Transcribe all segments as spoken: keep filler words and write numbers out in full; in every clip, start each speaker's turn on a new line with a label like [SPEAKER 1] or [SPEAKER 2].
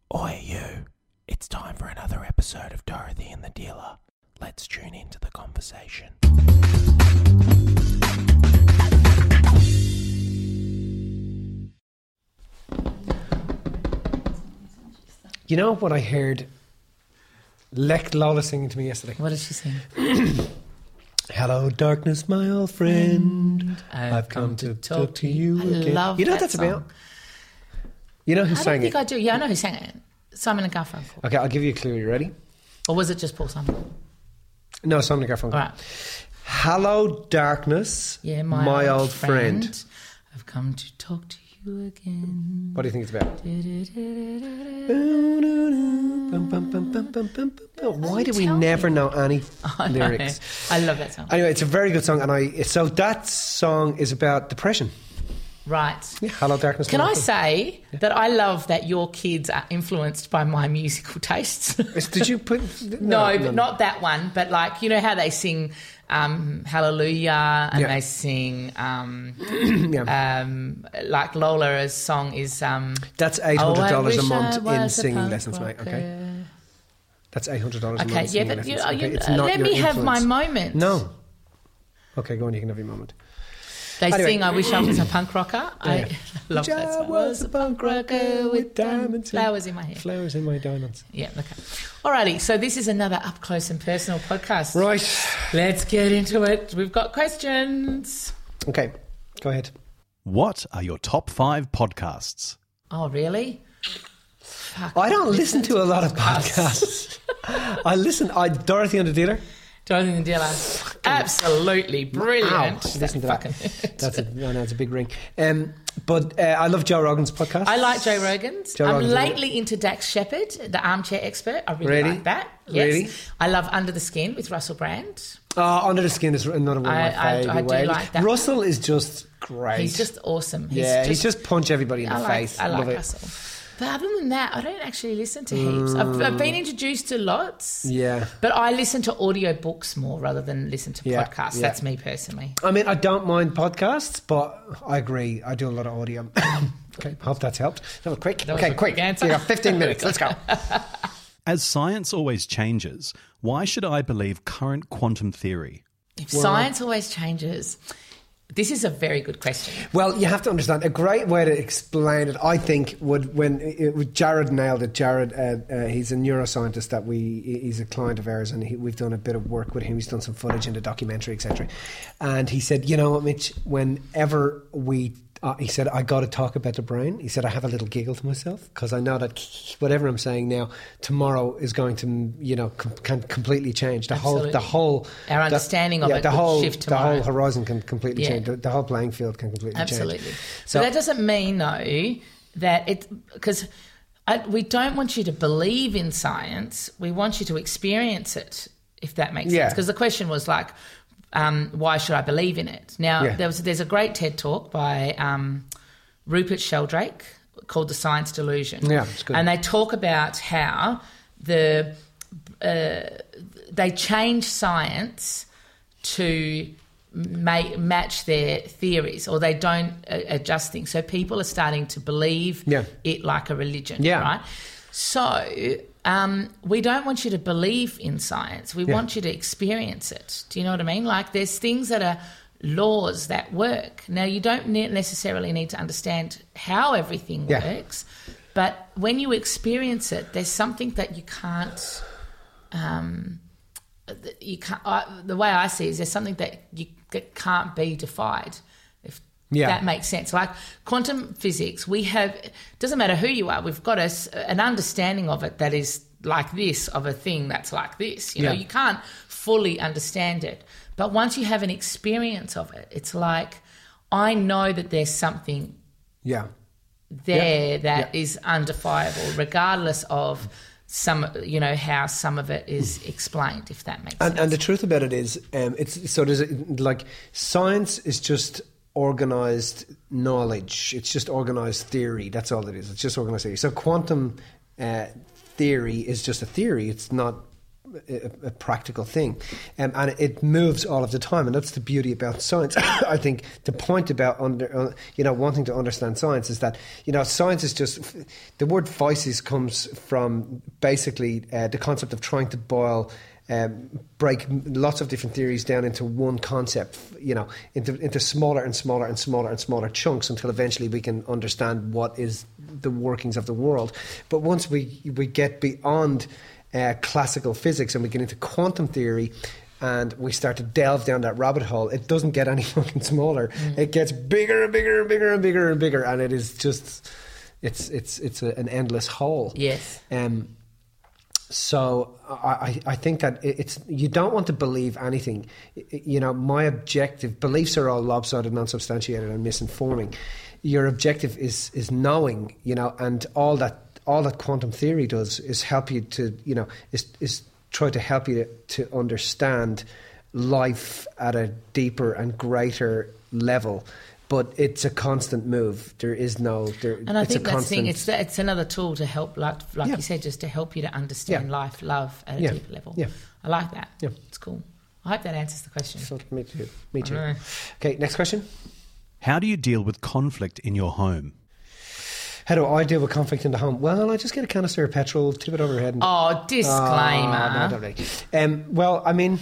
[SPEAKER 1] Oi, you. It's time for another episode of Dorothy and the Dealer. Let's tune into the conversation.
[SPEAKER 2] You know what I heard Lek Lola singing to me yesterday?
[SPEAKER 3] What did she sing?
[SPEAKER 2] Hello, darkness, my old friend.
[SPEAKER 3] I've,
[SPEAKER 2] I've come, come to talk, talk to you
[SPEAKER 3] I
[SPEAKER 2] again.
[SPEAKER 3] love
[SPEAKER 2] you know
[SPEAKER 3] that
[SPEAKER 2] what that's
[SPEAKER 3] song.
[SPEAKER 2] about? You know who
[SPEAKER 3] I
[SPEAKER 2] sang
[SPEAKER 3] don't think
[SPEAKER 2] it?
[SPEAKER 3] I do. Yeah, I know who sang it. Simon and Garfunkel.
[SPEAKER 2] Okay, I'll give you a clue. You ready?
[SPEAKER 3] Or was it just Paul Simon?
[SPEAKER 2] No, Simon and Garfunkel.
[SPEAKER 3] All right.
[SPEAKER 2] Hello, darkness,
[SPEAKER 3] Yeah, my,
[SPEAKER 2] my
[SPEAKER 3] old,
[SPEAKER 2] old
[SPEAKER 3] friend.
[SPEAKER 2] friend.
[SPEAKER 3] I've come to talk to you again.
[SPEAKER 2] What do you think it's about? Why do we
[SPEAKER 3] tell
[SPEAKER 2] never
[SPEAKER 3] me.
[SPEAKER 2] know any
[SPEAKER 3] I know.
[SPEAKER 2] lyrics?
[SPEAKER 3] I love that song.
[SPEAKER 2] Anyway, it's a very good song, and I so that song is about depression.
[SPEAKER 3] Right.
[SPEAKER 2] Yeah, Hello, darkness.
[SPEAKER 3] Can
[SPEAKER 2] my
[SPEAKER 3] I
[SPEAKER 2] old friend.
[SPEAKER 3] say that I love that your kids are influenced by my musical tastes?
[SPEAKER 2] Did you put
[SPEAKER 3] No,
[SPEAKER 2] no,
[SPEAKER 3] but
[SPEAKER 2] no.
[SPEAKER 3] not that one. But like, you know how they sing um, Hallelujah and
[SPEAKER 2] Yeah.
[SPEAKER 3] they sing um,
[SPEAKER 2] Yeah.
[SPEAKER 3] um, like Lola's song is um,
[SPEAKER 2] That's eight
[SPEAKER 3] Oh,
[SPEAKER 2] hundred
[SPEAKER 3] I
[SPEAKER 2] dollars a
[SPEAKER 3] wish
[SPEAKER 2] month
[SPEAKER 3] I
[SPEAKER 2] in
[SPEAKER 3] was a
[SPEAKER 2] singing
[SPEAKER 3] punk
[SPEAKER 2] lessons, mate. Okay,
[SPEAKER 3] rocker.
[SPEAKER 2] that's eight hundred dollars a
[SPEAKER 3] Okay,
[SPEAKER 2] month.
[SPEAKER 3] yeah,
[SPEAKER 2] singing
[SPEAKER 3] but you,
[SPEAKER 2] lessons.
[SPEAKER 3] you,
[SPEAKER 2] Okay, it's
[SPEAKER 3] uh,
[SPEAKER 2] not
[SPEAKER 3] let
[SPEAKER 2] your
[SPEAKER 3] me have my
[SPEAKER 2] influence.
[SPEAKER 3] moment.
[SPEAKER 2] No. Okay, go on. You can have your moment.
[SPEAKER 3] They
[SPEAKER 2] Anyway.
[SPEAKER 3] sing I Wish I Was a Punk Rocker. I
[SPEAKER 2] Yeah.
[SPEAKER 3] love that song.
[SPEAKER 2] I was a punk rocker with diamonds in-
[SPEAKER 3] flowers in my hair.
[SPEAKER 2] Flowers in my diamonds.
[SPEAKER 3] Yeah, okay. Alrighty, so this is another up close and personal podcast.
[SPEAKER 2] Right.
[SPEAKER 3] Let's get into it. We've got questions.
[SPEAKER 2] Okay, go ahead.
[SPEAKER 4] What are your top five podcasts?
[SPEAKER 3] Oh, really? Fuck.
[SPEAKER 2] I don't listen to a lot of podcasts. I listen. I Dorothy and the Dealer.
[SPEAKER 3] Dorothy and the Dealer. Absolutely brilliant.
[SPEAKER 2] Ow, listen to that.
[SPEAKER 3] Fucking-
[SPEAKER 2] That's a, no, no, it's a big ring. Um, but uh, I love Joe Rogan's podcast.
[SPEAKER 3] I like Joe Rogan's.
[SPEAKER 2] Joe
[SPEAKER 3] I'm
[SPEAKER 2] Rogan's
[SPEAKER 3] lately into Dax Shepard, the armchair expert. I really,
[SPEAKER 2] Really?
[SPEAKER 3] like that. Yes.
[SPEAKER 2] Really?
[SPEAKER 3] I love Under the Skin with Russell Brand.
[SPEAKER 2] Oh, Under the Skin is another one of my
[SPEAKER 3] I- I-
[SPEAKER 2] favourite
[SPEAKER 3] I do
[SPEAKER 2] ways.
[SPEAKER 3] like that
[SPEAKER 2] Russell is just great.
[SPEAKER 3] He's just awesome. He's
[SPEAKER 2] yeah,
[SPEAKER 3] just,
[SPEAKER 2] he's just punch everybody in the
[SPEAKER 3] I like,
[SPEAKER 2] face.
[SPEAKER 3] I like
[SPEAKER 2] love it.
[SPEAKER 3] Russell. But other than that, I don't actually listen to heaps. I've, I've been introduced to lots.
[SPEAKER 2] Yeah.
[SPEAKER 3] But I listen to audio books more rather than listen to
[SPEAKER 2] Yeah,
[SPEAKER 3] podcasts.
[SPEAKER 2] yeah.
[SPEAKER 3] That's me personally.
[SPEAKER 2] I mean, I don't mind podcasts, but I agree. I do a lot of audio. Okay, hope that's helped. That was quick.
[SPEAKER 3] That was
[SPEAKER 2] okay,
[SPEAKER 3] a
[SPEAKER 2] quick.
[SPEAKER 3] quick answer.
[SPEAKER 2] You got fifteen minutes. Let's go.
[SPEAKER 4] As science always changes, why should I believe current quantum theory?
[SPEAKER 3] If science always changes, this is a very good question.
[SPEAKER 2] Well, you have to understand, a great way to explain it, I think, would when it, Jared nailed it. Jared, uh, uh, he's a neuroscientist that we, he's a client of ours, and he, we've done a bit of work with him. He's done some footage in the documentary, et cetera. And he said, you know what, Mitch, whenever we, uh, he said, I got to talk about the brain. He said, I have a little giggle to myself because I know that whatever I'm saying now, tomorrow is going to, you know, com- can completely change. The
[SPEAKER 3] Absolutely.
[SPEAKER 2] whole, the whole,
[SPEAKER 3] Our
[SPEAKER 2] the-
[SPEAKER 3] understanding of
[SPEAKER 2] yeah,
[SPEAKER 3] it
[SPEAKER 2] the
[SPEAKER 3] could
[SPEAKER 2] whole,
[SPEAKER 3] shift
[SPEAKER 2] the
[SPEAKER 3] tomorrow.
[SPEAKER 2] whole horizon can completely
[SPEAKER 3] Yeah.
[SPEAKER 2] change. The, the whole playing field can completely
[SPEAKER 3] Absolutely.
[SPEAKER 2] change.
[SPEAKER 3] So that doesn't mean, though, that it... Because we don't want you to believe in science. We want you to experience it, if that makes
[SPEAKER 2] Yeah.
[SPEAKER 3] sense. Because the question was like, um, why should I believe in it? Now,
[SPEAKER 2] Yeah.
[SPEAKER 3] there was there's a great TED Talk by um, Rupert Sheldrake called The Science Delusion.
[SPEAKER 2] Yeah, it's good.
[SPEAKER 3] And they talk about how the uh, they change science to make, match their theories, or they don't uh, adjust things. So people are starting to believe
[SPEAKER 2] Yeah.
[SPEAKER 3] it like a religion,
[SPEAKER 2] Yeah.
[SPEAKER 3] right? So um, we don't want you to believe in science. We
[SPEAKER 2] Yeah.
[SPEAKER 3] want you to experience it. Do you know what I mean? Like there's things that are laws that work. Now, you don't ne- necessarily need to understand how everything
[SPEAKER 2] Yeah.
[SPEAKER 3] works, but when you experience it, there's something that you can't... Um, you can't. I, the way I see it is there's something that you that can't be defied. If
[SPEAKER 2] Yeah.
[SPEAKER 3] that makes sense, like quantum physics, we have. It doesn't matter who you are. We've got a, an understanding of it that is like this, of a thing that's like this. You know,
[SPEAKER 2] Yeah.
[SPEAKER 3] you can't fully understand it, but once you have an experience of it, it's like I know that there's something
[SPEAKER 2] Yeah.
[SPEAKER 3] there that
[SPEAKER 2] Yeah.
[SPEAKER 3] is undefiable, regardless of some, you know, how some of it is explained, if that makes
[SPEAKER 2] And,
[SPEAKER 3] sense.
[SPEAKER 2] and the truth about it is, um, it's so there's a, like science is just organized knowledge. It's just organized theory. That's all it is. It's just organized theory. So quantum uh, theory is just a theory. It's not a, a practical thing, um, and it moves all of the time, and that's the beauty about science. I think the point about under, uh, you know wanting to understand science is that you know science is just the word physis comes from basically uh, the concept of trying to boil. Um, break lots of different theories down into one concept, you know, into into smaller and smaller and smaller and smaller chunks until eventually we can understand what is the workings of the world. But once we we get beyond uh, classical physics and we get into quantum theory and we start to delve down that rabbit hole, it doesn't get any fucking smaller. Mm. It gets bigger and bigger and bigger and bigger and bigger, and it is just it's it's it's a, an endless hole.
[SPEAKER 3] Yes.
[SPEAKER 2] Um. So I, I think that it's you don't want to believe anything. You know, my objective, beliefs are all lopsided, non-substantiated and misinforming. Your objective is is knowing, you know, and all that all that quantum theory does is help you to, you know, is is try to help you to understand life at a deeper and greater level. But it's a constant move. There is no. There,
[SPEAKER 3] and I
[SPEAKER 2] it's
[SPEAKER 3] think
[SPEAKER 2] a
[SPEAKER 3] that's the thing.
[SPEAKER 2] constant,
[SPEAKER 3] It's it's another tool to help, like like
[SPEAKER 2] Yeah.
[SPEAKER 3] you said, just to help you to understand
[SPEAKER 2] Yeah.
[SPEAKER 3] life, love at a
[SPEAKER 2] Yeah.
[SPEAKER 3] deeper level.
[SPEAKER 2] Yeah.
[SPEAKER 3] I like that.
[SPEAKER 2] Yeah.
[SPEAKER 3] It's cool. I hope that answers the question.
[SPEAKER 2] So, me too. Me too.
[SPEAKER 3] I know.
[SPEAKER 2] Okay, next question.
[SPEAKER 4] How do you deal with conflict in your home?
[SPEAKER 2] How do I deal with conflict in the home? Well, I just get a canister of petrol, tip it over her head. And,
[SPEAKER 3] Oh, disclaimer.
[SPEAKER 2] Oh, no, don't really. Um, well, I mean,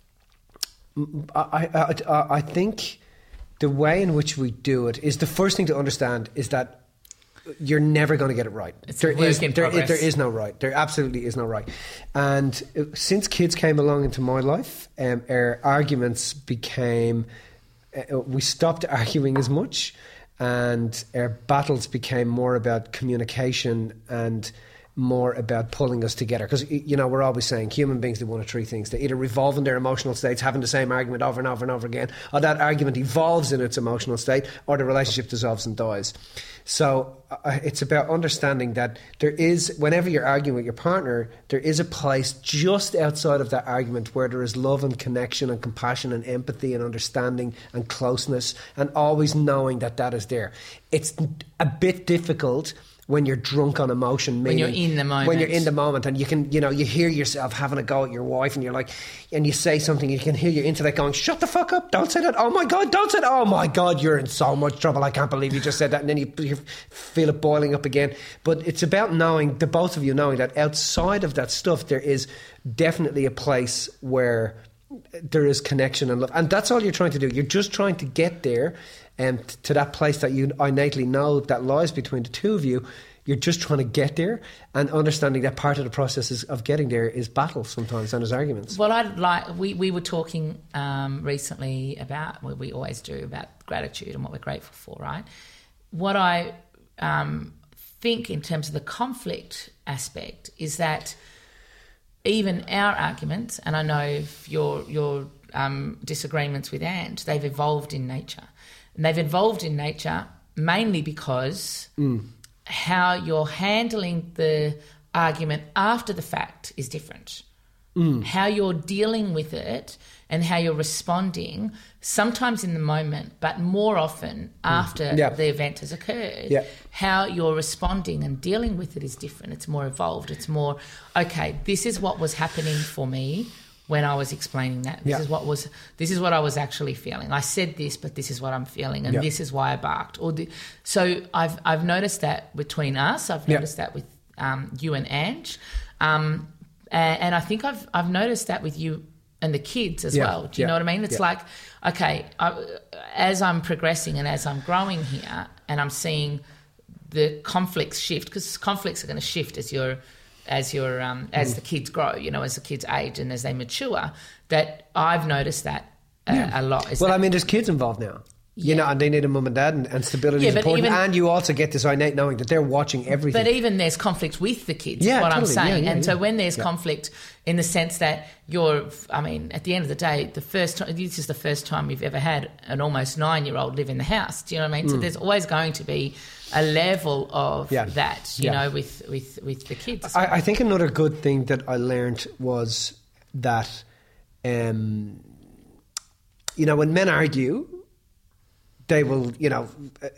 [SPEAKER 2] I, I, I, I think the way in which we do it is the first thing to understand is that you're never going to get it right.
[SPEAKER 3] It's
[SPEAKER 2] There
[SPEAKER 3] a work
[SPEAKER 2] is,
[SPEAKER 3] in
[SPEAKER 2] there,
[SPEAKER 3] progress.
[SPEAKER 2] there is no right. There absolutely is no right. And uh, since kids came along into my life, um, our arguments became, uh, we stopped arguing as much, and our battles became more about communication and more about pulling us together. Because, you know, we're always saying human beings do one of three things. They either revolve in their emotional states, having the same argument over and over and over again, or that argument evolves in its emotional state, or the relationship dissolves and dies. So uh, it's about understanding that there is, whenever you're arguing with your partner, there is a place just outside of that argument where there is love and connection and compassion and empathy and understanding and closeness, and always knowing that that is there. It's a bit difficult when you're drunk on emotion,
[SPEAKER 3] When you're
[SPEAKER 2] meaning
[SPEAKER 3] in the moment.
[SPEAKER 2] when you're in the moment, and you can, you know, you hear yourself having a go at your wife, and you're like, and you say something, you can hear your intellect going, "Shut the fuck up! Don't say that! Oh my god! Don't say that! Oh my god! You're in so much trouble! I can't believe you just said that!" And then you, you feel it boiling up again. But it's about knowing, the both of you knowing that outside of that stuff, there is definitely a place where there is connection and love, and that's all you're trying to do. You're just trying to get there, and to that place that you innately know that lies between the two of you. You're just trying to get there, and understanding that part of the process is, of getting there is battle sometimes and is arguments.
[SPEAKER 3] Well, I'd like we, we were talking um, recently about what we always do about gratitude and what we're grateful for, right? What I um, think in terms of the conflict aspect is that even our arguments, and I know your your um, disagreements with Ange, they've evolved in nature, and they've evolved in nature mainly because. Mm. How you're handling the argument after the fact is different. Mm. How you're dealing with it and how you're responding, sometimes in the moment, but more often after
[SPEAKER 2] mm. yeah.
[SPEAKER 3] the event has occurred,
[SPEAKER 2] yeah.
[SPEAKER 3] how you're responding and dealing with it is different. It's more evolved. It's more, okay, this is what was happening for me when I was explaining that. This
[SPEAKER 2] yeah.
[SPEAKER 3] is what was this is what I was actually feeling. I said this, but this is what I'm feeling, and
[SPEAKER 2] yeah.
[SPEAKER 3] this is why I barked. Or the, so I've I've noticed that between us. I've noticed yeah. that with um, you and Ange, um, and, and I think I've I've noticed that with you and the kids as
[SPEAKER 2] yeah.
[SPEAKER 3] well. Do you
[SPEAKER 2] yeah.
[SPEAKER 3] know what I mean? It's
[SPEAKER 2] yeah.
[SPEAKER 3] like, okay, I, as I'm progressing and as I'm growing here, and I'm seeing the conflicts shift, because conflicts are going to shift as you're. as your um, as mm. the kids grow, you know, as the kids age and as they mature, that I've noticed that uh, yeah. a lot. Is
[SPEAKER 2] well,
[SPEAKER 3] that,
[SPEAKER 2] I mean, there's kids involved now.
[SPEAKER 3] Yeah.
[SPEAKER 2] You know, and they need a mum and dad, and, and stability
[SPEAKER 3] yeah,
[SPEAKER 2] is important.
[SPEAKER 3] Even,
[SPEAKER 2] and you also get this innate knowing that they're watching everything.
[SPEAKER 3] But even there's conflict with the kids,
[SPEAKER 2] yeah,
[SPEAKER 3] is what
[SPEAKER 2] totally.
[SPEAKER 3] I'm saying.
[SPEAKER 2] Yeah, yeah,
[SPEAKER 3] and
[SPEAKER 2] yeah.
[SPEAKER 3] so when there's
[SPEAKER 2] yeah.
[SPEAKER 3] conflict in the sense that you're, I mean, at the end of the day, the first time, this is the first time you've ever had an almost nine-year-old live in the house. Do you know what I mean? Mm. So there's always going to be a level of
[SPEAKER 2] yeah.
[SPEAKER 3] that, you
[SPEAKER 2] yeah.
[SPEAKER 3] know, with, with, with the kids.
[SPEAKER 2] I, I think another good thing that I learned was that, um, you know, when men argue, they will, you know,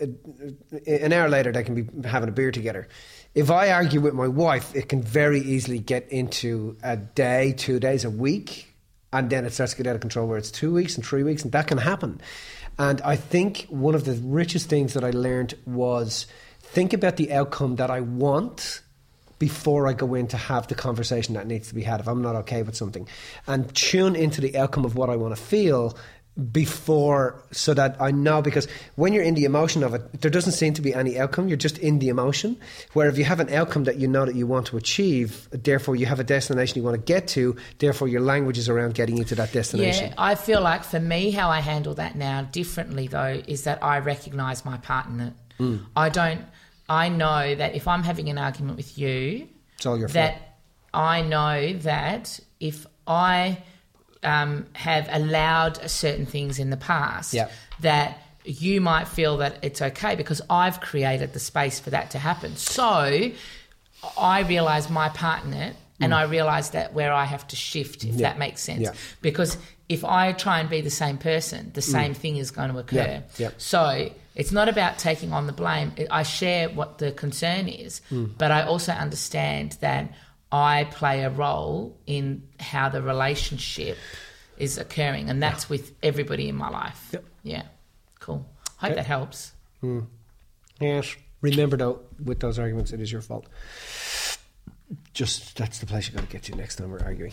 [SPEAKER 2] an hour later they can be having a beer together. If I argue with my wife, it can very easily get into a day, two days, a week, and then it starts to get out of control where it's two weeks and three weeks, and that can happen. And I think one of the richest things that I learned was think about the outcome that I want before I go in to have the conversation that needs to be had if I'm not okay with something, and tune into the outcome of what I want to feel before, so that I know, because when you're in the emotion of it, there doesn't seem to be any outcome. You're just in the emotion. Where if you have an outcome that you know that you want to achieve, therefore you have a destination you want to get to, therefore your language is around getting you to that destination.
[SPEAKER 3] Yeah, I feel like for me, how I handle that now differently though is that I recognise my part in it. Mm. I don't. I know that if I'm having an argument with you,
[SPEAKER 2] it's all your fault.
[SPEAKER 3] That I know that if I um, have allowed certain things in the past,
[SPEAKER 2] yeah.
[SPEAKER 3] that you might feel that it's okay because I've created the space for that to happen. So I realise my part in it, and mm. I realise that where I have to shift, if
[SPEAKER 2] yeah.
[SPEAKER 3] that makes sense.
[SPEAKER 2] Yeah.
[SPEAKER 3] Because if I try and be the same person, the same mm. thing is going to occur.
[SPEAKER 2] Yeah. Yeah.
[SPEAKER 3] So it's not about taking on the blame. I share what the concern is, mm. but I also understand that I play a role in how the relationship is occurring, and that's yeah. with everybody in my life.
[SPEAKER 2] Yep.
[SPEAKER 3] Yeah, cool. Hope
[SPEAKER 2] okay.
[SPEAKER 3] that helps.
[SPEAKER 2] Mm. Yes. Remember, though, with those arguments, it is your fault. Just that's the place you got to get to next time we're arguing.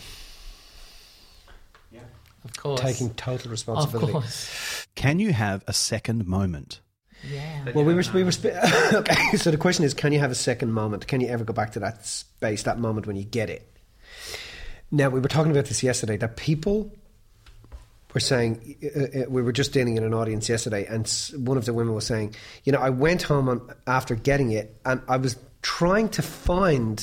[SPEAKER 3] Yeah, of course.
[SPEAKER 2] Taking total responsibility.
[SPEAKER 3] Of course.
[SPEAKER 4] Can you have a second moment?
[SPEAKER 3] Yeah.
[SPEAKER 2] Well, we were we were okay. So the question is, can you have a second moment? Can you ever go back to that space, that moment when you get it? Now, we were talking about this yesterday. That people were saying, uh, uh, we were just dealing in an audience yesterday, and one of the women was saying, you know, I went home on, after getting it, and I was trying to find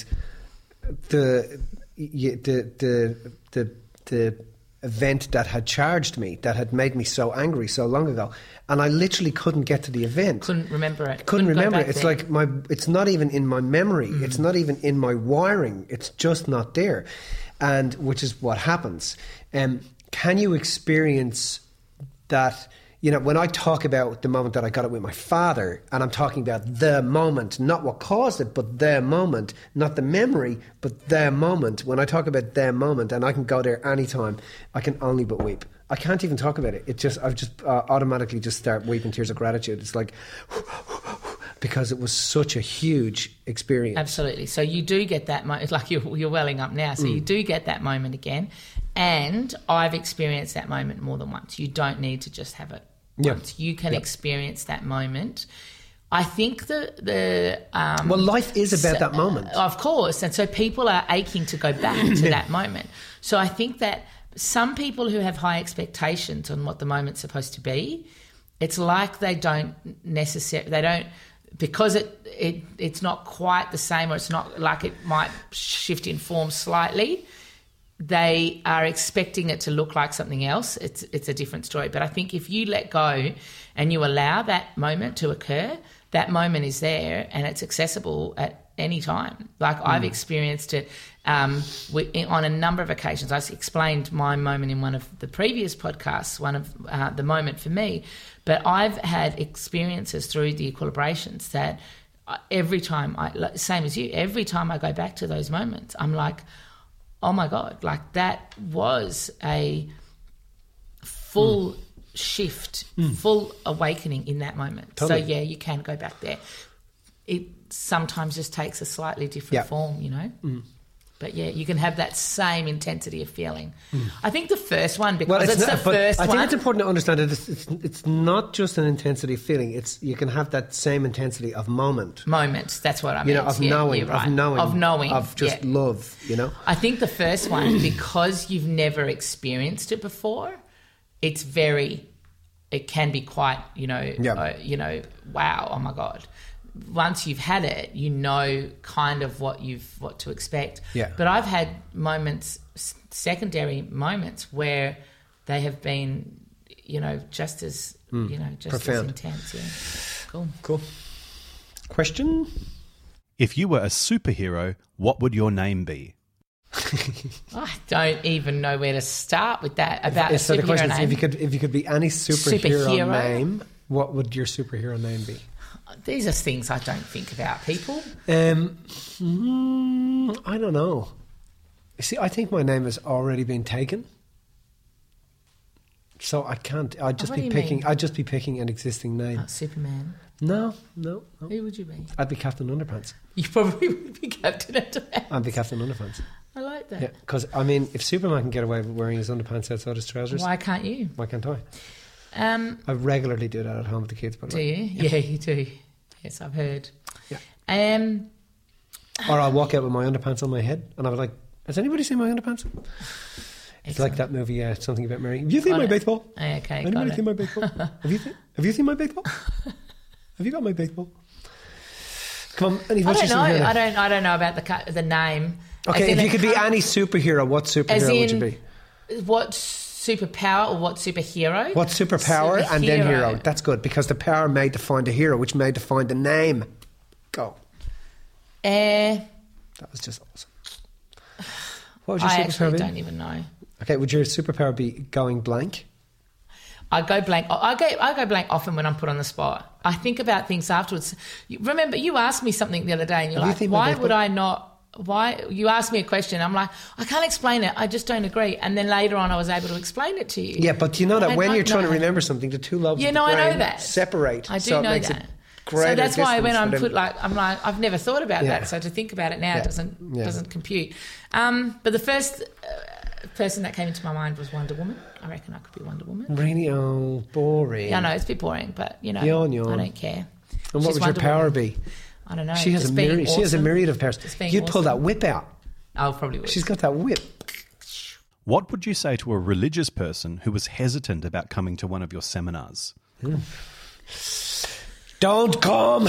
[SPEAKER 2] the the the the the event that had charged me, that had made me so angry so long ago, and I literally couldn't get to the event.
[SPEAKER 3] Couldn't remember it.
[SPEAKER 2] Couldn't,
[SPEAKER 3] couldn't
[SPEAKER 2] remember it. It's
[SPEAKER 3] there.
[SPEAKER 2] like my. It's not even in my memory. Mm. It's not even in my wiring. It's just not there, and which is what happens. Um, can you experience that? You know, when I talk about the moment that I got it with my father, and I'm talking about the moment, not what caused it, but the moment, not the memory, but the moment. When I talk about the moment, and I can go there anytime, I can only but weep. I can't even talk about it. It just, I've just uh, automatically just start weeping tears of gratitude. It's like, because it was such a huge experience.
[SPEAKER 3] Absolutely. So you do get that moment, like you're, you're welling up now. So mm. you do get that moment again. And I've experienced that moment more than once. You don't need to just have it once. Yeah. You can yep. experience that moment. I think the the um,
[SPEAKER 2] well, life is about so, that moment,
[SPEAKER 3] uh, of course, and so people are aching to go back to that moment. So I think that some people who have high expectations on what the moment's supposed to be, it's like they don't necessarily they don't because it it it's not quite the same, or it's not like it might shift in form slightly. They are expecting it to look like something else. It's it's a different story. But I think if you let go and you allow that moment to occur, that moment is there and it's accessible at any time. Like mm. I've experienced it um, we, on a number of occasions. I explained my moment in one of the previous podcasts, one of uh, the moment for me. But I've had experiences through the equilibrations that every time, I same as you, every time I go back to those moments, I'm like, oh my God, like that was a full mm. shift, mm. full awakening in that moment. Totally. So yeah, you can go back there. It sometimes just takes a slightly different yep. form, you know. Mm. But yeah, you can have that same intensity of feeling. Mm. I think the first one, because well, it's, it's not, the first
[SPEAKER 2] I
[SPEAKER 3] one.
[SPEAKER 2] think it's important to understand that it's, it's, it's not just an intensity of feeling. It's you can have that same intensity of moment.
[SPEAKER 3] Moment, that's what I mean.
[SPEAKER 2] You know, of
[SPEAKER 3] yeah,
[SPEAKER 2] knowing,
[SPEAKER 3] right.
[SPEAKER 2] of knowing,
[SPEAKER 3] of knowing,
[SPEAKER 2] of just
[SPEAKER 3] yeah.
[SPEAKER 2] love. You know,
[SPEAKER 3] I think the first one, because you've never experienced it before, it's very, it can be quite, you know,
[SPEAKER 2] yeah.
[SPEAKER 3] uh, you know, wow, oh my God. Once you've had it, you know kind of what you've what to expect.
[SPEAKER 2] Yeah.
[SPEAKER 3] But I've had moments, secondary moments, where they have been, you know, just as mm. you know, just
[SPEAKER 2] profound.
[SPEAKER 3] as intense. Yeah. Cool.
[SPEAKER 2] Cool. Question:
[SPEAKER 4] if you were a superhero, what would your name be?
[SPEAKER 3] I don't even know where to start with that. About
[SPEAKER 2] if,
[SPEAKER 3] a
[SPEAKER 2] so
[SPEAKER 3] superhero
[SPEAKER 2] the question
[SPEAKER 3] name.
[SPEAKER 2] is, if you could, if you could be any superhero,
[SPEAKER 3] superhero
[SPEAKER 2] name, what would your superhero name be?
[SPEAKER 3] These are things I don't think about, people.
[SPEAKER 2] Um, mm, I don't know. You see, I think my name has already been taken. So I can't. I'd just
[SPEAKER 3] what
[SPEAKER 2] be
[SPEAKER 3] do you
[SPEAKER 2] picking.
[SPEAKER 3] mean?
[SPEAKER 2] I'd just be picking an existing name.
[SPEAKER 3] Oh, Superman.
[SPEAKER 2] No, no, no.
[SPEAKER 3] Who would you be?
[SPEAKER 2] I'd be Captain Underpants.
[SPEAKER 3] You probably would be Captain Underpants.
[SPEAKER 2] I'd be Captain Underpants.
[SPEAKER 3] I like that.
[SPEAKER 2] Yeah, because I mean, if Superman can get away with wearing his underpants outside his trousers,
[SPEAKER 3] Why can't you?
[SPEAKER 2] why can't I?
[SPEAKER 3] Um,
[SPEAKER 2] I regularly do that at home with the kids. By the
[SPEAKER 3] do
[SPEAKER 2] way.
[SPEAKER 3] you? Yeah. you do. Yes, I've heard.
[SPEAKER 2] Yeah.
[SPEAKER 3] Um,
[SPEAKER 2] Or I'll walk out with my underpants on my head, and I'll be like, "Has anybody seen my underpants?" It's like that movie, uh, Something About Mary. Have you seen
[SPEAKER 3] Got
[SPEAKER 2] my
[SPEAKER 3] it.
[SPEAKER 2] baseball?
[SPEAKER 3] Okay, got
[SPEAKER 2] Anybody
[SPEAKER 3] it.
[SPEAKER 2] seen my baseball? have you? Th- have you seen my baseball? Have you got my baseball? Come on, any
[SPEAKER 3] I
[SPEAKER 2] what's
[SPEAKER 3] don't know.
[SPEAKER 2] your superhero?
[SPEAKER 3] I don't. I don't know about the ca- the name. As
[SPEAKER 2] Okay,
[SPEAKER 3] in
[SPEAKER 2] if you
[SPEAKER 3] it
[SPEAKER 2] could be
[SPEAKER 3] come-
[SPEAKER 2] any superhero, what
[SPEAKER 3] as
[SPEAKER 2] superhero would you
[SPEAKER 3] in
[SPEAKER 2] be?
[SPEAKER 3] what superpower or what superhero?
[SPEAKER 2] What superpower and then
[SPEAKER 3] Superhero.
[SPEAKER 2] hero? That's good because the power may define the hero, which may define the name. Go.
[SPEAKER 3] Uh,
[SPEAKER 2] That was just awesome. What would your
[SPEAKER 3] I
[SPEAKER 2] superpower
[SPEAKER 3] actually
[SPEAKER 2] be?
[SPEAKER 3] don't even know.
[SPEAKER 2] Okay, would your superpower be going blank?
[SPEAKER 3] I go blank. I go. I go blank often when I'm put on the spot. I think about things afterwards. You, remember, you asked me something the other day, and you're
[SPEAKER 2] Have you
[SPEAKER 3] like,
[SPEAKER 2] seen my
[SPEAKER 3] "Why
[SPEAKER 2] baseball?
[SPEAKER 3] would I not?" Why you asked me a question? I'm like, I can't explain it. I just don't agree. And then later on, I was able to explain it to you.
[SPEAKER 2] Yeah, but you know that
[SPEAKER 3] I
[SPEAKER 2] when
[SPEAKER 3] don't
[SPEAKER 2] you're trying to
[SPEAKER 3] know.
[SPEAKER 2] remember something, the two lobes
[SPEAKER 3] Yeah,
[SPEAKER 2] of the
[SPEAKER 3] no, I know
[SPEAKER 2] brain
[SPEAKER 3] that.
[SPEAKER 2] separate.
[SPEAKER 3] I do
[SPEAKER 2] so it
[SPEAKER 3] know
[SPEAKER 2] makes
[SPEAKER 3] that.
[SPEAKER 2] It greater
[SPEAKER 3] So that's why when
[SPEAKER 2] distance
[SPEAKER 3] I'm
[SPEAKER 2] for them.
[SPEAKER 3] put like I'm like I've never thought about
[SPEAKER 2] Yeah.
[SPEAKER 3] that. So to think about it now
[SPEAKER 2] Yeah.
[SPEAKER 3] doesn't
[SPEAKER 2] Yeah.
[SPEAKER 3] doesn't compute. Um, but the first uh, person that came into my mind was Wonder Woman. I reckon I could be Wonder Woman.
[SPEAKER 2] Really, oh, boring.
[SPEAKER 3] Yeah, I know it's a bit boring, but you know,
[SPEAKER 2] Yawn, yawn.
[SPEAKER 3] I don't care.
[SPEAKER 2] And what
[SPEAKER 3] She's
[SPEAKER 2] would
[SPEAKER 3] Wonder
[SPEAKER 2] your power
[SPEAKER 3] Woman.
[SPEAKER 2] be?
[SPEAKER 3] I don't know.
[SPEAKER 2] She has
[SPEAKER 3] just
[SPEAKER 2] a
[SPEAKER 3] being
[SPEAKER 2] myriad. She has a
[SPEAKER 3] awesome.
[SPEAKER 2] myriad of powers.
[SPEAKER 3] Just being
[SPEAKER 2] You'd pull that
[SPEAKER 3] awesome.
[SPEAKER 2] whip out.
[SPEAKER 3] I probably would.
[SPEAKER 2] She's got that whip.
[SPEAKER 4] What would you say to a religious person who was hesitant about coming to one of your seminars?
[SPEAKER 2] Don't come.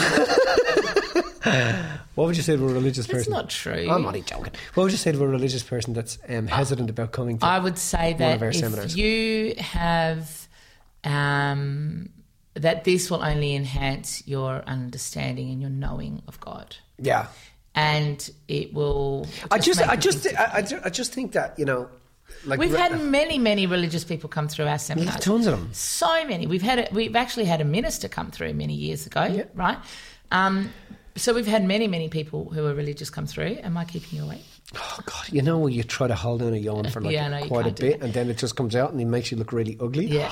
[SPEAKER 2] What would you say to a religious
[SPEAKER 3] That's
[SPEAKER 2] person?
[SPEAKER 3] not true.
[SPEAKER 2] I'm only joking. What would you say to a religious person that's um, hesitant about coming to
[SPEAKER 3] I would say
[SPEAKER 2] one
[SPEAKER 3] that
[SPEAKER 2] of our
[SPEAKER 3] if
[SPEAKER 2] seminars?
[SPEAKER 3] you have um, that this will only enhance your understanding and your knowing of God,
[SPEAKER 2] Yeah.
[SPEAKER 3] and it will.
[SPEAKER 2] I just,
[SPEAKER 3] make
[SPEAKER 2] I
[SPEAKER 3] you
[SPEAKER 2] just,
[SPEAKER 3] think
[SPEAKER 2] I, I ju- I just think that, you know, like
[SPEAKER 3] We've
[SPEAKER 2] re-
[SPEAKER 3] had many, many religious people come through our
[SPEAKER 2] we
[SPEAKER 3] seminars.
[SPEAKER 2] have tons of them.
[SPEAKER 3] So many. We've had. A, we've actually had a minister come through many years ago,
[SPEAKER 2] Yeah.
[SPEAKER 3] right? Um, so we've had many, many people who are religious come through. Am I keeping you awake?
[SPEAKER 2] Oh God, you know when you try to hold in a yawn for like
[SPEAKER 3] Yeah, no, you
[SPEAKER 2] quite a
[SPEAKER 3] can't do
[SPEAKER 2] bit,
[SPEAKER 3] that.
[SPEAKER 2] and then it just comes out and it makes you look really ugly.
[SPEAKER 3] Yeah.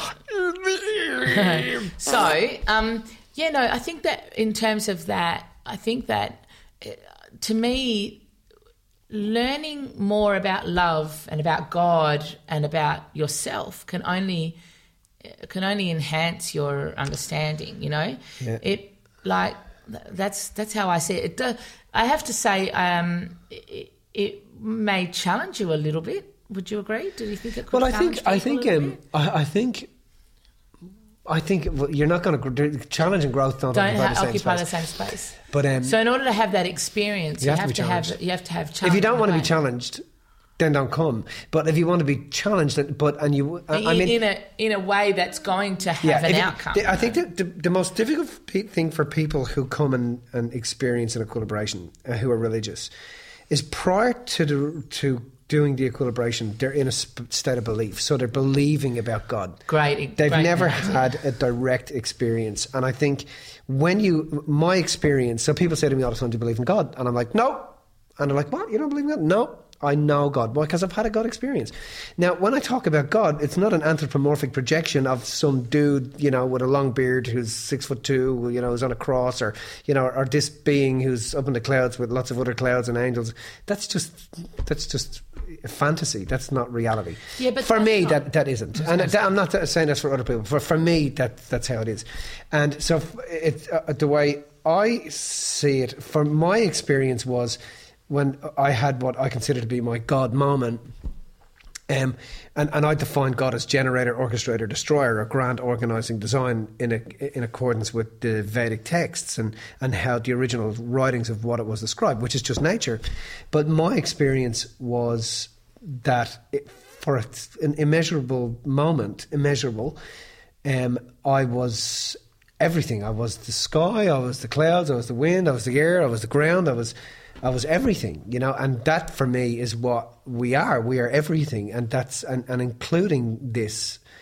[SPEAKER 3] So, um, yeah, no, I think that in terms of that, I think that uh, to me, learning more about love and about God and about yourself can only can only enhance your understanding. You know,
[SPEAKER 2] Yeah.
[SPEAKER 3] it like that's that's how I see it. it do, I have to say, um, it, it may challenge you a little bit. Would you agree? Do you think it could?
[SPEAKER 2] Well, I
[SPEAKER 3] challenge
[SPEAKER 2] think, I
[SPEAKER 3] people a
[SPEAKER 2] think,
[SPEAKER 3] little
[SPEAKER 2] um,
[SPEAKER 3] bit?
[SPEAKER 2] I, I think, I think well, you're not going to challenge and growth don't,
[SPEAKER 3] Don't
[SPEAKER 2] occupy,
[SPEAKER 3] ha-
[SPEAKER 2] the, same
[SPEAKER 3] occupy
[SPEAKER 2] space.
[SPEAKER 3] the same space.
[SPEAKER 2] But um,
[SPEAKER 3] So in order to have that experience,
[SPEAKER 2] You
[SPEAKER 3] you,
[SPEAKER 2] have to
[SPEAKER 3] have,
[SPEAKER 2] be
[SPEAKER 3] to have
[SPEAKER 2] challenged.
[SPEAKER 3] you have to have challenge.
[SPEAKER 2] if you don't want to be
[SPEAKER 3] in a way.
[SPEAKER 2] challenged, then don't come. But if you want to be challenged, then- but and you, I,
[SPEAKER 3] in,
[SPEAKER 2] I mean,
[SPEAKER 3] in a in a way that's going to have
[SPEAKER 2] if
[SPEAKER 3] an
[SPEAKER 2] you-
[SPEAKER 3] outcome.
[SPEAKER 2] the- I think the, the, the most difficult pe- thing for people who come and, and experience an equilibration, uh, who are religious, is prior to the, to doing the equilibration, they're in a sp- state of belief. So they're believing about God.
[SPEAKER 3] Great.
[SPEAKER 2] They've
[SPEAKER 3] great
[SPEAKER 2] never
[SPEAKER 3] analogy.
[SPEAKER 2] had a direct experience. And I think when you, my experience, so people say to me all the time, do you believe in God? And I'm like, no. And they're like, what? You don't believe in God? No. I know God. Why? Because I've had a God experience. Now, when I talk about God, it's not an anthropomorphic projection of some dude, you know, with a long beard who's six foot two, you know, who's on a cross, or, you know, or this being who's up in the clouds with lots of other clouds and angels. That's just, that's just a fantasy. That's not reality.
[SPEAKER 3] Yeah, but
[SPEAKER 2] for
[SPEAKER 3] that's
[SPEAKER 2] me,
[SPEAKER 3] not-
[SPEAKER 2] that that isn't. And that, I'm not saying that's for other people. For for me, that that's how it is. And so, it uh, the way I see it, for my experience was, when I had what I consider to be my God moment, um, and, and I defined God as generator, orchestrator, destroyer, a grand organising design in a, in accordance with the Vedic texts and, and how the original writings of what it was described, which is just nature. But my experience was that it, for an immeasurable moment, immeasurable, um, I was everything. I was the sky, I was the clouds, I was the wind, I was the air, I was the ground, I was... I was everything, you know, and that for me is what we are. We are everything, and that's and, and including this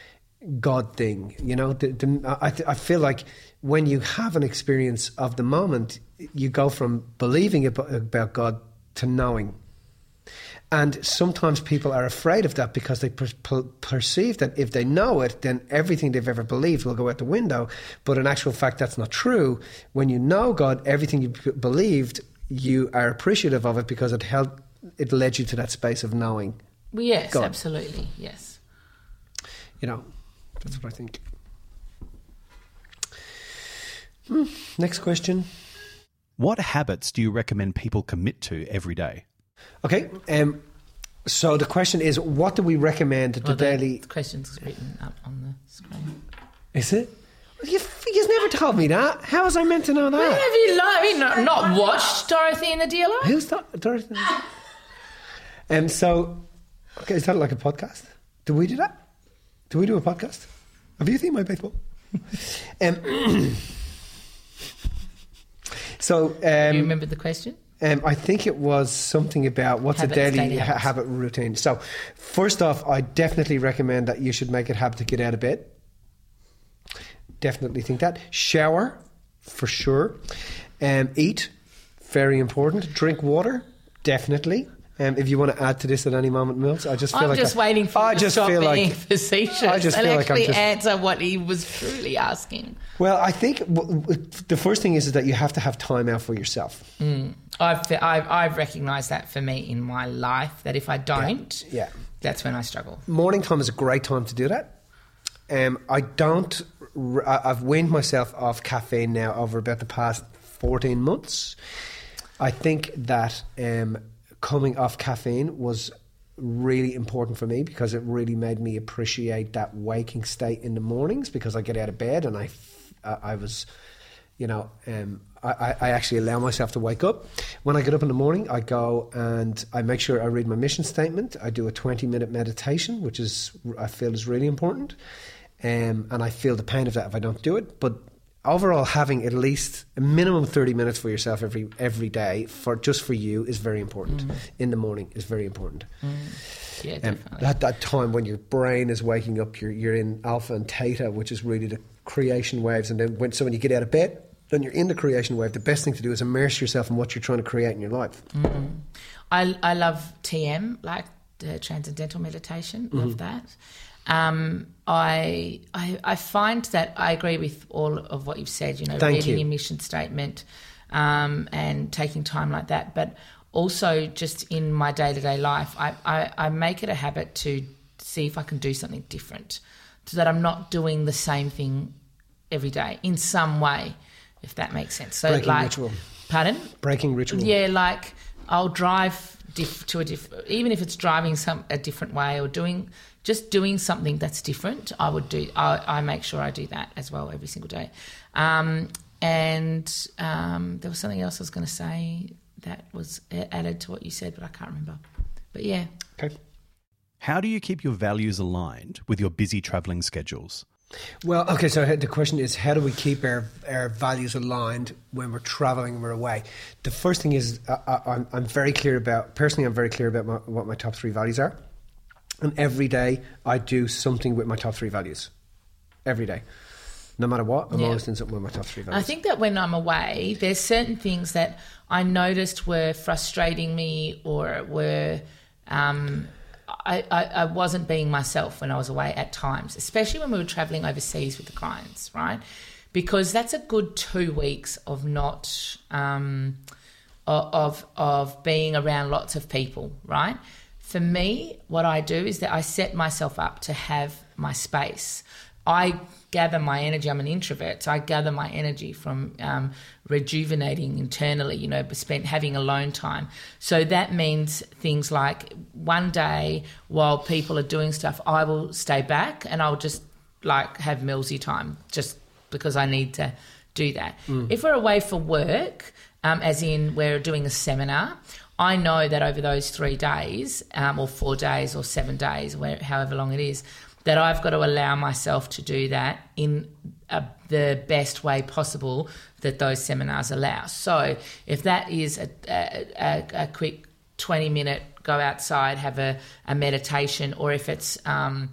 [SPEAKER 2] God thing. You know, the, the, I, I feel like when you have an experience of the moment, you go from believing about, about God to knowing. And sometimes people are afraid of that because they per- per- perceive that if they know it, then everything they've ever believed will go out the window. But in actual fact, that's not true. When you know God, everything you b- believed, you are appreciative of it because it helped, it led you to that space of knowing.
[SPEAKER 3] Well, yes,
[SPEAKER 2] God.
[SPEAKER 3] absolutely, yes.
[SPEAKER 2] You know, that's what I think. Hmm. Next question.
[SPEAKER 4] What habits do you recommend people commit to every day?
[SPEAKER 2] Okay, um, so the question is, what do we recommend the
[SPEAKER 3] Well, the
[SPEAKER 2] daily...
[SPEAKER 3] question's written up on the screen.
[SPEAKER 2] Is it? Well, you, you've never told me that. How was I meant to know
[SPEAKER 3] Well,
[SPEAKER 2] that?
[SPEAKER 3] have you like, I mean, not, not watched Dorothy and the Dealer?
[SPEAKER 2] Who's that? Dorothy? Um, so, okay, is that like a podcast? Do we do that? Do we do a podcast? Have you seen my baseball? um, so, um,
[SPEAKER 3] Do you remember the question?
[SPEAKER 2] Um, I think it was something about what's
[SPEAKER 3] Habits,
[SPEAKER 2] a daily,
[SPEAKER 3] daily
[SPEAKER 2] ha-
[SPEAKER 3] habits.
[SPEAKER 2] habit routine. So, first off, I definitely recommend that you should make it a habit to get out of bed. Definitely think that. Shower, for sure. Um, eat, very important. Drink water, definitely. Um, if you want to add to this at any moment, Mills, I just feel
[SPEAKER 3] I'm
[SPEAKER 2] like
[SPEAKER 3] just
[SPEAKER 2] I,
[SPEAKER 3] waiting for
[SPEAKER 2] I
[SPEAKER 3] you to
[SPEAKER 2] just
[SPEAKER 3] stop
[SPEAKER 2] feel
[SPEAKER 3] being
[SPEAKER 2] like
[SPEAKER 3] facetious
[SPEAKER 2] I just
[SPEAKER 3] and
[SPEAKER 2] feel like I'm
[SPEAKER 3] actually
[SPEAKER 2] just-
[SPEAKER 3] answer what he was truly asking.
[SPEAKER 2] Well, I think w- w- the first thing is, is that you have to have time out for yourself.
[SPEAKER 3] Mm. I've, I've I've recognised that for me in my life, that if I don't,
[SPEAKER 2] Yeah.
[SPEAKER 3] that's when I struggle.
[SPEAKER 2] Morning time is a great time to do that. Um, I don't. r- I- I've weaned myself off caffeine now over about the past fourteen months. I think that um, coming off caffeine was really important for me because it really made me appreciate that waking state in the mornings, because I get out of bed and I, f- I I was, you know, um, I, I actually allow myself to wake up. When I get up in the morning, I go and I make sure I read my mission statement. I do a twenty minute meditation, which is I feel is really important. Um, and I feel the pain of that if I don't do it. But overall, having at least a minimum thirty minutes for yourself every every day, for just for you, is very important. Mm. In the morning is very important.
[SPEAKER 3] Mm. Yeah,
[SPEAKER 2] Um,
[SPEAKER 3] definitely.
[SPEAKER 2] that that time when your brain is waking up, you're you're in alpha and theta, which is really the creation waves. And then when so when you get out of bed, then you're in the creation wave. The best thing to do is immerse yourself in what you're trying to create in your life.
[SPEAKER 3] Mm. I I love T M, like the Transcendental Meditation. Love
[SPEAKER 2] Mm-hmm.
[SPEAKER 3] that. Um, I, I I find that I agree with all of what you've said. You know,
[SPEAKER 2] Thank
[SPEAKER 3] reading
[SPEAKER 2] you.
[SPEAKER 3] your mission statement, um, and taking time like that. But also, just in my day to day life, I, I I make it a habit to see if I can do something different, so that I'm not doing the same thing every day in some way, if that makes sense. So,
[SPEAKER 2] Breaking
[SPEAKER 3] like,
[SPEAKER 2] ritual.
[SPEAKER 3] pardon?
[SPEAKER 2] Breaking ritual.
[SPEAKER 3] Yeah, like I'll drive diff- to a different, even if it's driving some a different way or doing just doing something that's different. I would do. I, I make sure I do that as well every single day. Um, and um, there was something else I was going to say that was added to what you said, but I can't remember. But yeah.
[SPEAKER 2] Okay.
[SPEAKER 4] How do you keep your values aligned with your busy travelling schedules?
[SPEAKER 2] Well, okay, so the question is, how do we keep our, our values aligned when we're traveling and we're away? The first thing is, I, I, I'm, I'm very clear about, personally, I'm very clear about my, what my top three values are. And every day I do something with my top three values. Every day. No matter what, I'm
[SPEAKER 3] Yeah.
[SPEAKER 2] always doing something with my top three values.
[SPEAKER 3] I think that when I'm away, there's certain things that I noticed were frustrating me or were... Um, I, I, I wasn't being myself when I was away at times, especially when we were travelling overseas with the clients, right? Because that's a good two weeks of not um, of of being around lots of people, right? For me, what I do is that I set myself up to have my space. I gather my energy. I'm an introvert, so I gather my energy from um, rejuvenating internally, you know, spent having alone time. So that means things like one day while people are doing stuff, I will stay back and I'll just like have Millsy time just because I need to do that. Mm. If we're away for work, um, as in we're doing a seminar, I know that over those three days um, or four days or seven days, where, however long it is, that I've got to allow myself to do that in a, the best way possible that those seminars allow. So if that is a, a, a quick twenty minute go outside, have a, a meditation, or if it's um,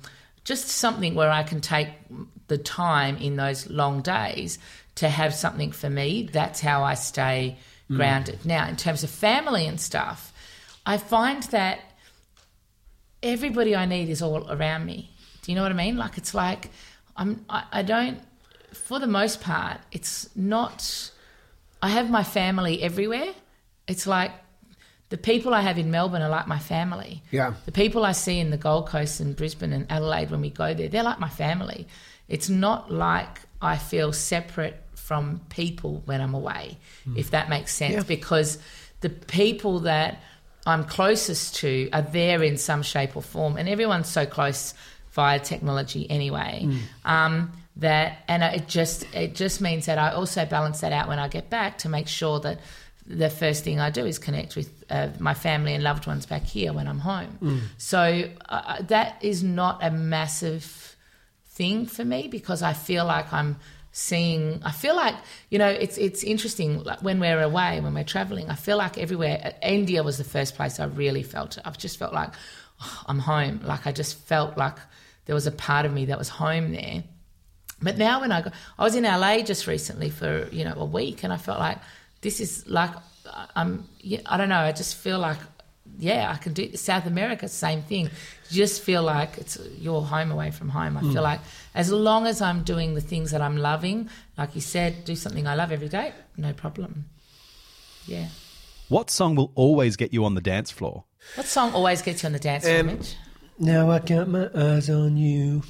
[SPEAKER 3] just something where I can take the time in those long days to have something for me. That's how I stay grounded. Mm. Now, in terms of family and stuff, I find that everybody I need is all around me. Do you know what I mean? Like, it's like I'm, I, I don't, for the most part, it's not, I have my family everywhere. It's like the people I have in Melbourne are like my family.
[SPEAKER 2] Yeah.
[SPEAKER 3] The people I see in the Gold Coast and Brisbane and Adelaide when we go there, they're like my family. It's not like I feel separate from people when I'm away, mm. if that makes sense, yeah. because the people that I'm closest to are there in some shape or form, and everyone's so close via technology anyway. Mm. Um, that and it just it just means that I also balance that out when I get back to make sure that the first thing I do is connect with uh, my family and loved ones back here when I'm home. Mm. So uh, that is not a massive thing for me because I feel like I'm seeing, I feel like, you know, it's it's interesting, like when we're away, when we're travelling, I feel like everywhere, India was the first place I really felt it. I've just felt like oh, I'm home. Like I just felt like there was a part of me that was home there. But now when I go, I was in L A just recently for, you know, a week, and I felt like this is like, I'm, I don't know, I just feel like, yeah, I can do South America, same thing. You just feel like it's your home away from home. I mm. feel like as long as I'm doing the things that I'm loving, like you said, do something I love every day, no problem. Yeah.
[SPEAKER 4] What song will always get you on the dance floor?
[SPEAKER 3] What song always gets you on the dance floor,
[SPEAKER 2] um,
[SPEAKER 3] Mitch?
[SPEAKER 2] Now I got my eyes on you.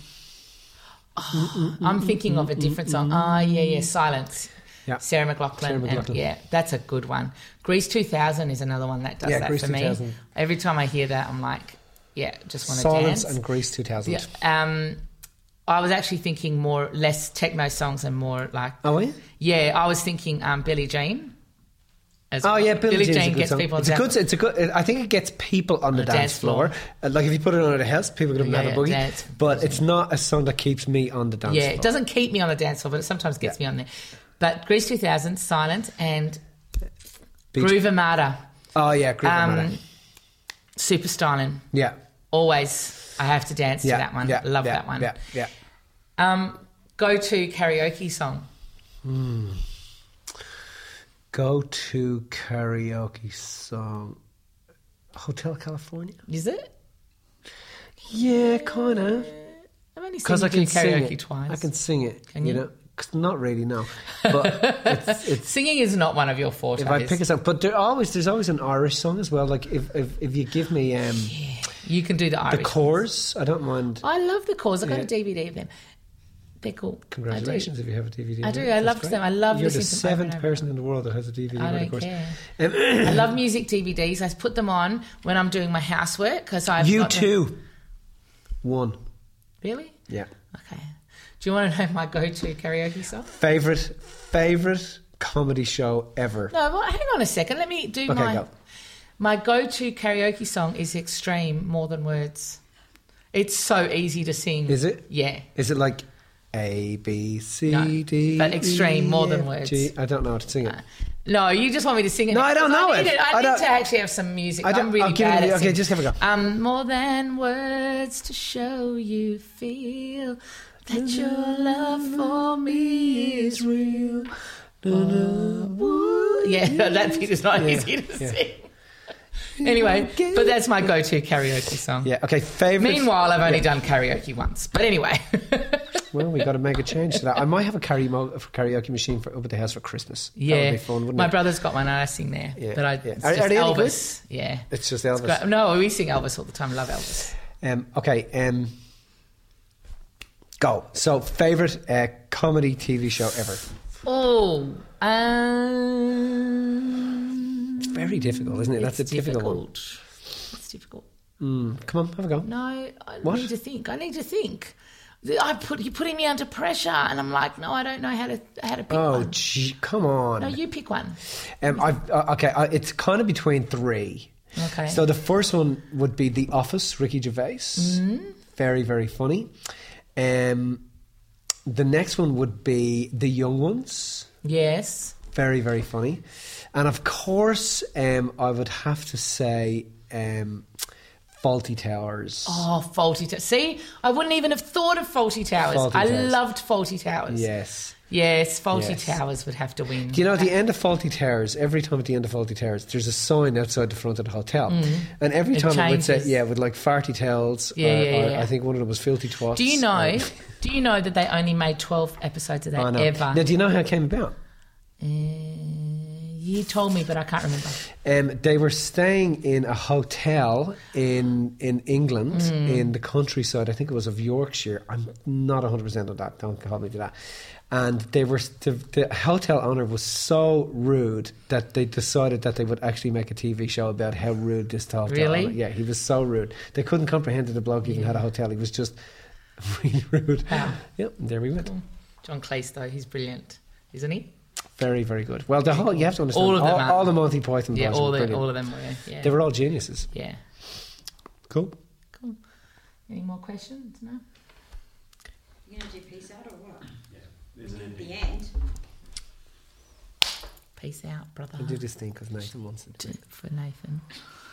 [SPEAKER 3] Oh, I'm thinking of a different song. Ah, oh, yeah, yeah, Silence.
[SPEAKER 2] Yeah.
[SPEAKER 3] Sarah McLachlan.
[SPEAKER 2] Sarah McLachlan.
[SPEAKER 3] And, yeah, that's a good one. Grease two thousand is another one that does
[SPEAKER 2] yeah,
[SPEAKER 3] that
[SPEAKER 2] Grease
[SPEAKER 3] for
[SPEAKER 2] two thousand.
[SPEAKER 3] me. Every time I hear that, I'm like, yeah, just want to
[SPEAKER 2] dance.
[SPEAKER 3] dance.
[SPEAKER 2] Silence and Grease two thousand.
[SPEAKER 3] Yeah, um, I was actually thinking more, less techno songs and more like...
[SPEAKER 2] Oh, were you?
[SPEAKER 3] Yeah, I was thinking um, Billie Jean. As
[SPEAKER 2] oh
[SPEAKER 3] well.
[SPEAKER 2] yeah, Billie,
[SPEAKER 3] Billie
[SPEAKER 2] Jean's
[SPEAKER 3] Jean
[SPEAKER 2] a good
[SPEAKER 3] gets
[SPEAKER 2] song.
[SPEAKER 3] people on
[SPEAKER 2] it's
[SPEAKER 3] the
[SPEAKER 2] a
[SPEAKER 3] dance
[SPEAKER 2] good. It's a good. I think it gets people on, on the, the dance, dance floor. floor. Uh, like if you put it on at a house, people could
[SPEAKER 3] yeah,
[SPEAKER 2] have a boogie.
[SPEAKER 3] Yeah,
[SPEAKER 2] but it's not a song that keeps me on the dance
[SPEAKER 3] yeah,
[SPEAKER 2] floor.
[SPEAKER 3] Yeah, it doesn't keep me on the dance floor, but it sometimes gets yeah. me on there. But Grease two thousand, Silent, and Beach. Groove Armada.
[SPEAKER 2] Oh yeah, Groove
[SPEAKER 3] um,
[SPEAKER 2] Armada.
[SPEAKER 3] Super Styling.
[SPEAKER 2] Yeah.
[SPEAKER 3] Always, I have to dance
[SPEAKER 2] yeah,
[SPEAKER 3] to that one.
[SPEAKER 2] Yeah,
[SPEAKER 3] Love
[SPEAKER 2] yeah,
[SPEAKER 3] that one.
[SPEAKER 2] Yeah, yeah.
[SPEAKER 3] Um, go to karaoke song.
[SPEAKER 2] Mm. Go to karaoke song. Hotel California.
[SPEAKER 3] Is it?
[SPEAKER 2] Yeah, kind of.
[SPEAKER 3] I've only seen you do karaoke twice.
[SPEAKER 2] I can sing it.
[SPEAKER 3] Can you?
[SPEAKER 2] you know? Not really, no. But it's, it's,
[SPEAKER 3] singing is not one of your fortes.
[SPEAKER 2] If I pick a song, but there always there's always an Irish song as well. Like if if, if you give me, um,
[SPEAKER 3] yeah, you can do the Irish.
[SPEAKER 2] The Corrs. I don't mind.
[SPEAKER 3] I love the Corrs. I got yeah. a D V D of them. They're cool.
[SPEAKER 2] Congratulations if you have a D V D.
[SPEAKER 3] I do. I love them. I love
[SPEAKER 2] You're
[SPEAKER 3] listening
[SPEAKER 2] the seventh
[SPEAKER 3] them
[SPEAKER 2] person in the world that has a D V D.
[SPEAKER 3] I don't care. Um, I love music D V Ds. I put them on when I'm doing my housework because I've
[SPEAKER 2] you
[SPEAKER 3] got
[SPEAKER 2] too.
[SPEAKER 3] Them.
[SPEAKER 2] One.
[SPEAKER 3] Really?
[SPEAKER 2] Yeah.
[SPEAKER 3] Okay. Do you want to know my go-to karaoke song?
[SPEAKER 2] Favorite, favorite comedy show ever.
[SPEAKER 3] No, well, hang on a second. Let me do
[SPEAKER 2] okay,
[SPEAKER 3] my.
[SPEAKER 2] Go.
[SPEAKER 3] My go-to karaoke song is Extreme, More Than Words. It's so easy to sing.
[SPEAKER 2] Is it?
[SPEAKER 3] Yeah.
[SPEAKER 2] Is it like A, B, C,
[SPEAKER 3] no,
[SPEAKER 2] D,
[SPEAKER 3] but Extreme,
[SPEAKER 2] E,
[SPEAKER 3] More Than
[SPEAKER 2] F,
[SPEAKER 3] Words.
[SPEAKER 2] G. I don't know how to sing it. Uh,
[SPEAKER 3] no, you just want me to sing it.
[SPEAKER 2] No, I don't know
[SPEAKER 3] I
[SPEAKER 2] it.
[SPEAKER 3] Need it. I,
[SPEAKER 2] I
[SPEAKER 3] need
[SPEAKER 2] don't,
[SPEAKER 3] to actually have some music.
[SPEAKER 2] I don't,
[SPEAKER 3] I'm really
[SPEAKER 2] I'll
[SPEAKER 3] bad
[SPEAKER 2] give it,
[SPEAKER 3] at
[SPEAKER 2] Okay,
[SPEAKER 3] singing.
[SPEAKER 2] just have a go.
[SPEAKER 3] Um, more than words to show you feel that your love for me is real. Oh, yeah, that bit is not yeah, easy to yeah. sing. Anyway, but that's my go-to karaoke song.
[SPEAKER 2] Yeah, okay, favourite...
[SPEAKER 3] Meanwhile, I've only
[SPEAKER 2] yeah.
[SPEAKER 3] done karaoke once. But anyway...
[SPEAKER 2] Well, we got to make a change to that. I might have a karaoke machine for, up at the house for Christmas.
[SPEAKER 3] Yeah,
[SPEAKER 2] that would be fun, wouldn't
[SPEAKER 3] my
[SPEAKER 2] it?
[SPEAKER 3] brother's got one and I sing there.
[SPEAKER 2] Yeah,
[SPEAKER 3] but I,
[SPEAKER 2] yeah.
[SPEAKER 3] it's
[SPEAKER 2] Are,
[SPEAKER 3] just
[SPEAKER 2] are they
[SPEAKER 3] Elvis. Yeah,
[SPEAKER 2] it's just Elvis.
[SPEAKER 3] It's no, we sing Elvis all the time. Love Elvis.
[SPEAKER 2] Um, okay, um, go. So, favourite uh, comedy T V show ever?
[SPEAKER 3] Oh, um,
[SPEAKER 2] it's very difficult, isn't it? That's a difficult, difficult one.
[SPEAKER 3] It's difficult.
[SPEAKER 2] Mm, come on, have a go.
[SPEAKER 3] No, I
[SPEAKER 2] what?
[SPEAKER 3] need to think. I need to think. I put you're putting me under pressure, and I'm like, no, I don't know how to how to pick
[SPEAKER 2] oh,
[SPEAKER 3] one.
[SPEAKER 2] Oh, gee, come on.
[SPEAKER 3] No, you pick one.
[SPEAKER 2] Um, I've, uh, okay, uh, it's kind of between three.
[SPEAKER 3] Okay.
[SPEAKER 2] So the first one would be The Office, Ricky Gervais.
[SPEAKER 3] Mm-hmm.
[SPEAKER 2] Very, very funny. Um, the next one would be The Young Ones.
[SPEAKER 3] Yes.
[SPEAKER 2] Very, very funny. And of course, um, I would have to say um, Faulty Towers.
[SPEAKER 3] Oh, Faulty Towers. See, I wouldn't even have thought of Faulty Towers.
[SPEAKER 2] Fawlty
[SPEAKER 3] I
[SPEAKER 2] Towers.
[SPEAKER 3] loved Faulty Towers.
[SPEAKER 2] Yes.
[SPEAKER 3] Yes, Faulty
[SPEAKER 2] Yes.
[SPEAKER 3] Towers would have to win.
[SPEAKER 2] Do you know, at the end of Faulty Towers, every time at the end of Faulty Towers, there's a sign outside the front of the hotel. And every
[SPEAKER 3] It
[SPEAKER 2] time it would say,
[SPEAKER 3] changes.
[SPEAKER 2] yeah, with like farty towels,
[SPEAKER 3] Yeah,
[SPEAKER 2] or,
[SPEAKER 3] yeah,
[SPEAKER 2] or
[SPEAKER 3] yeah.
[SPEAKER 2] I think one of them was filthy twats.
[SPEAKER 3] Do you know?
[SPEAKER 2] or-
[SPEAKER 3] Do you know that they only made twelve episodes of that
[SPEAKER 2] I know.
[SPEAKER 3] ever?
[SPEAKER 2] Now, do you know how it came about?
[SPEAKER 3] Uh, you told me, but I can't remember.
[SPEAKER 2] Um, they were staying in a hotel in in England,
[SPEAKER 3] Mm.
[SPEAKER 2] in the countryside. I think it was of Yorkshire. I'm not one hundred percent on that. Don't call me to that. And they were the, the hotel owner was so rude that they decided that they would actually make a T V show about how rude this hotel
[SPEAKER 3] Really?
[SPEAKER 2] owner. Yeah, he was so rude. They couldn't comprehend that the bloke even had a hotel. He was just really rude.
[SPEAKER 3] Wow.
[SPEAKER 2] Yep, there we went.
[SPEAKER 3] John Cleese, though, he's brilliant, isn't he?
[SPEAKER 2] Very, very good. Well, the whole you have to understand
[SPEAKER 3] All of them
[SPEAKER 2] all,
[SPEAKER 3] are.
[SPEAKER 2] all the Monty Python
[SPEAKER 3] Yeah,
[SPEAKER 2] boys
[SPEAKER 3] all
[SPEAKER 2] were
[SPEAKER 3] the,
[SPEAKER 2] brilliant.
[SPEAKER 3] all of them were. Yeah,
[SPEAKER 2] They were all geniuses.
[SPEAKER 3] yeah.
[SPEAKER 2] Cool.
[SPEAKER 3] Cool. Any more questions? No.
[SPEAKER 5] You going to do peace out or what? The end.
[SPEAKER 3] Peace out, brother.
[SPEAKER 2] I'll do this thing because Nathan wants it.
[SPEAKER 3] For Nathan.